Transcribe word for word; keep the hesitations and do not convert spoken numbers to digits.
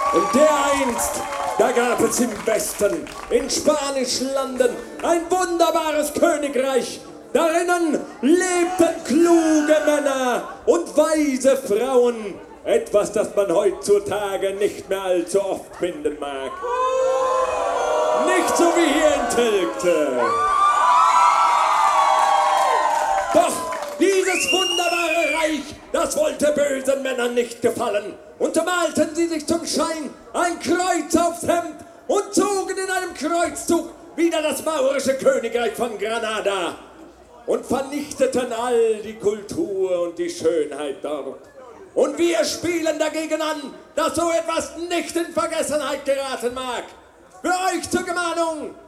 Und dereinst, da gab es im Westen, in spanischen Landen, ein wunderbares Königreich. Darinnen lebten kluge Männer und weise Frauen. Etwas, das man heutzutage nicht mehr allzu oft finden mag. Nicht so wie hier in Telgte. Doch dieses wunderbare Reich, das wollte bösen Männern nicht gefallen. Und malten sie sich zum Schein ein Kreuz aufs Hemd und zogen in einem Kreuzzug wieder das maurische Königreich von Granada und vernichteten all die Kultur und die Schönheit dort. Und wir spielen dagegen an, dass so etwas nicht in Vergessenheit geraten mag. Für euch zur Gemahnung,